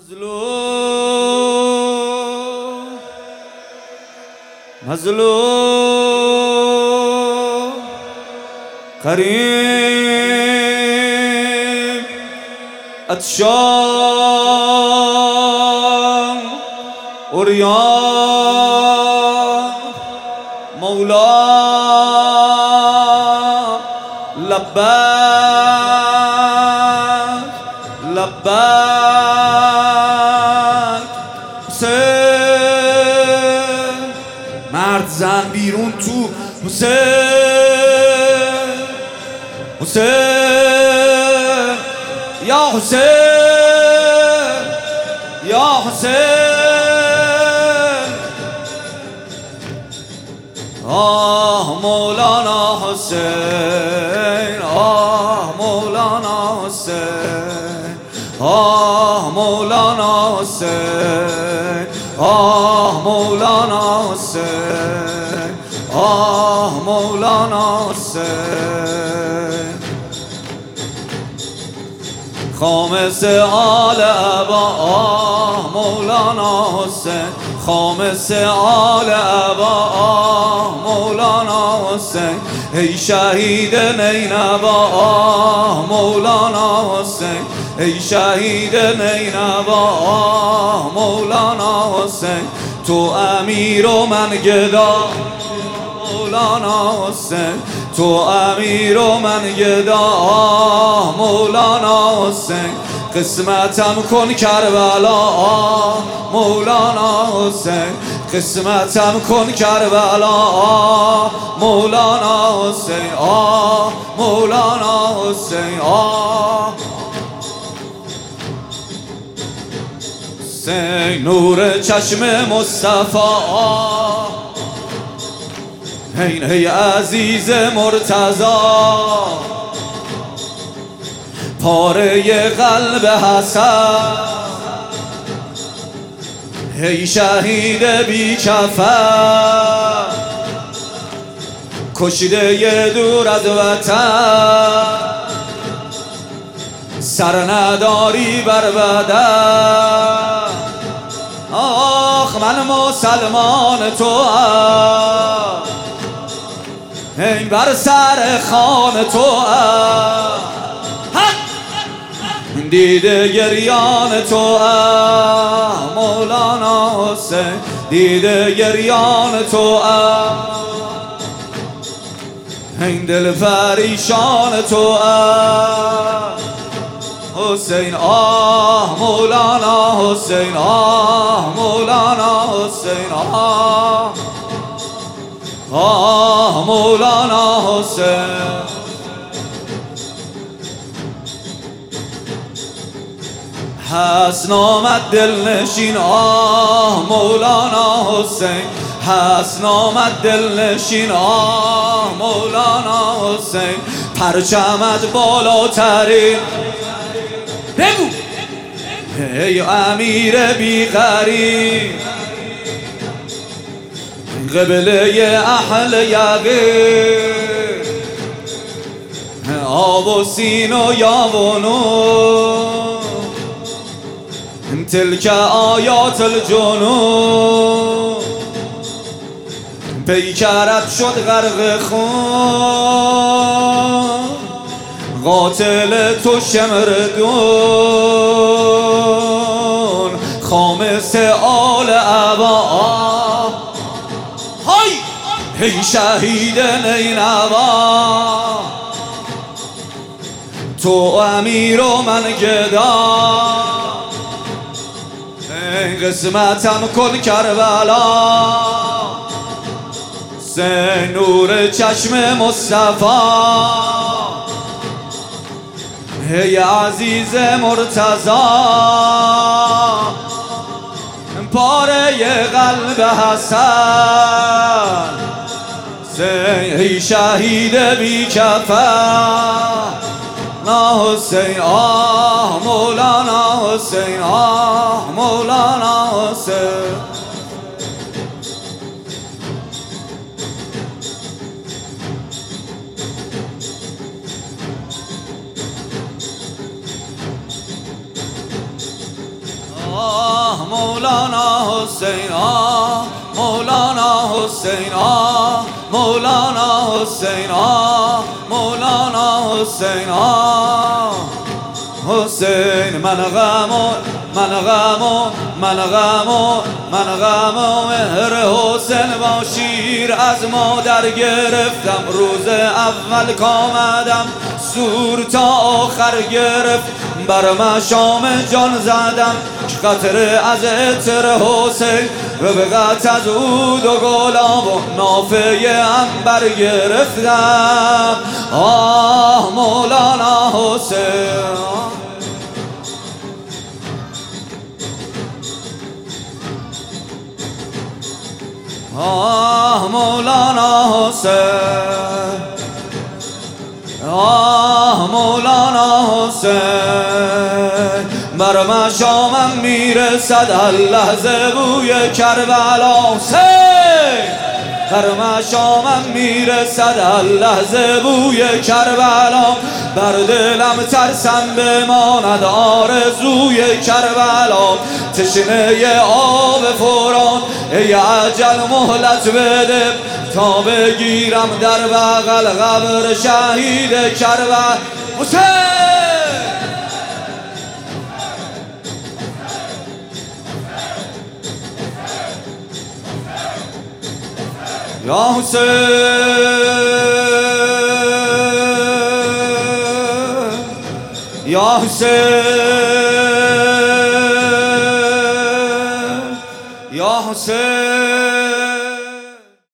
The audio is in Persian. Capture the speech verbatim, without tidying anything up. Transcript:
مظلوم مظلوم قریب عطشان عریان مولا لبیک لبیک حسین مرد زن بیرون تو حسین حسین یا حسین یا حسین آه مولانا حسین آه مولانا حسین آه مولانا حسین آه مولانا حسین آه مولانا حسین خامس آل ابا آه مولانا حسین خامس آل ابا آه مولانا حسین ای شهید نینوا آه مولانا حسین ای شهید نینوا آه مولانا حسین تو امیر و من گدا مولانا حسین تو امیر و من گدا آه مولانا حسین قسمتم کن کربلا آه مولانا حسین قسمتم کن کربلا آه مولانا حسین آه مولانا حسین آه حسین نور چشم مصطفی آه این ای عزیز مرتضا پاره قلب حسن ای شهید بی کفن کشیده دور از وطن سر نداری بر بدن آخ من مسلمان تو هم این بر سر خان تو هم دیده گریان تو هم مولانا حسین دیده گریان تو هم این دل پریشان تو هم حسین آه مولانا حسین آه مولانا حسین آه آه مولانا حسین حسن آمد دل نشین آه مولانا حسین حسن آمد دل نشین آه مولانا حسین پرچمت بالاترین بگو ای امیر بی غریب قبله اهل یقین آب و سین و یاونون تلک آیات الجنون پیکرت شد غرق خون قاتل تو شمردون خامس آل ابا های ای شهید نینوا تو امیر و من گدا این قسمتم کن کربلا سه نور چشم مصطفی ای عزیز مرتضا پاره قلب حسن ای شهید بی کفن حسین آه مولانا حسین آه مولانا حسین مولانا حسین آه مولانا حسین آه مولانا حسین آه مولانا حسین آه حسین من غمون من غمون من غمون من غمون مهر حسین با شیر از مادر گرفتم روز اول کامدم سور تا آخر گرفت بر مشام جان زدم که قطره از عطر حسین و به قط از عود و گلاب و نافه عنبر گرفتم آه مولانا حسین آه مولانا حسین آه مولانا حسین بر مشامم میرسد هر لحظه بوی کربلا حسین بر مشامم میرسد هر لحظه بوی کربلا بر دلم ترسم بماند آرزوی کربلا تشنه آب فرات ای عجل مهلت بده تا بگیرم در بغل قبر شهید کربلا حسین یا حسین یا حسین یا حسین